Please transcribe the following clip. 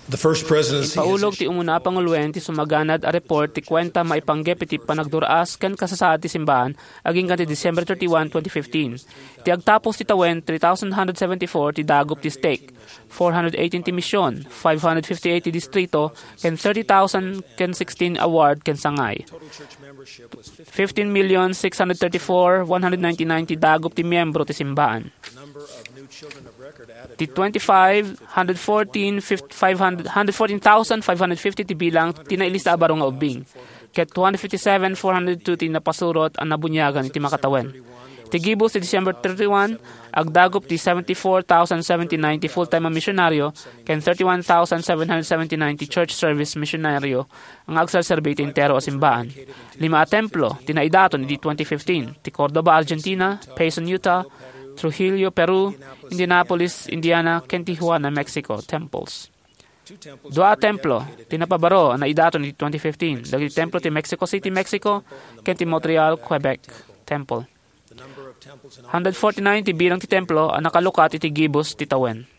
The first presidency Paulog ti umuna pangulwen ti sumaganad a report ti kwenta maipanggep iti panagduraas ken kasasaad ti simbahan aging kan ti December 31, 2015. Ti agtapos ti tawen 3,174 ti dagop ti stake, 418 ti misyon, 558 ti distrito, ken 30,000 ken 16 award ken sangay. 15,634,199 ti dagop ti miyembro ti simbahan. Ti 114,550 ti bilang tinailista abaro nga ubing. Ket 257,402 ti napasurot ang nabunyagan iti makatawen. Ti gibos ti December 31, agdagop ti 74,079 ti full-time misyonaryo ken 31,779 ti church service misyonaryo ang agserserbi ti entero a simbahan. 5 a templo tinaidaton di 2015 ti Cordoba, Argentina, Payson, Utah, Trujillo, Peru, Indianapolis, Indiana, ken Tijuana, Mexico, temples. 2 a templo tinapabaro na idaton di 2015 dagiti templo ti Mexico City, Mexico, ken ti Montreal, Quebec, temple. 149 ti bilang ti templo ang nakalukat iti gibos ti tawen.